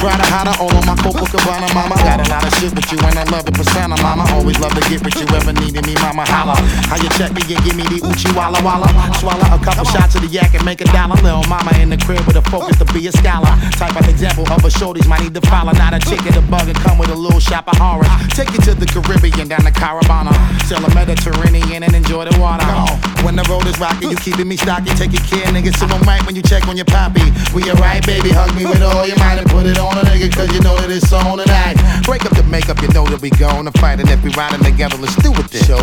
try to hide her all on my Copacabana, mama. Got a lot of shit with you and I love the persona, mama. Always love to get with you, ever needed me, mama. Holla. How you check me and give me the Uchi Walla Walla. Swallow a couple shots of the yak and make $1. Little mama in the crib with a focus to be a scholar. Type of example of a shorties might need to follow. Not a chick in the bug and come with a little shop of horrors. Take you to the Caribbean, down to Caravana. Sail the Mediterranean and enjoy the water. When the road is rocky, you keeping me stocky. Take your care, nigga. So I'm right when you check on your poppy. We alright, baby. Hug me with all your might and put it on a nigga, cause you know that it's on tonight. Break up the makeup, you know that we gonna fight. And if we riding together, let's do it then. Show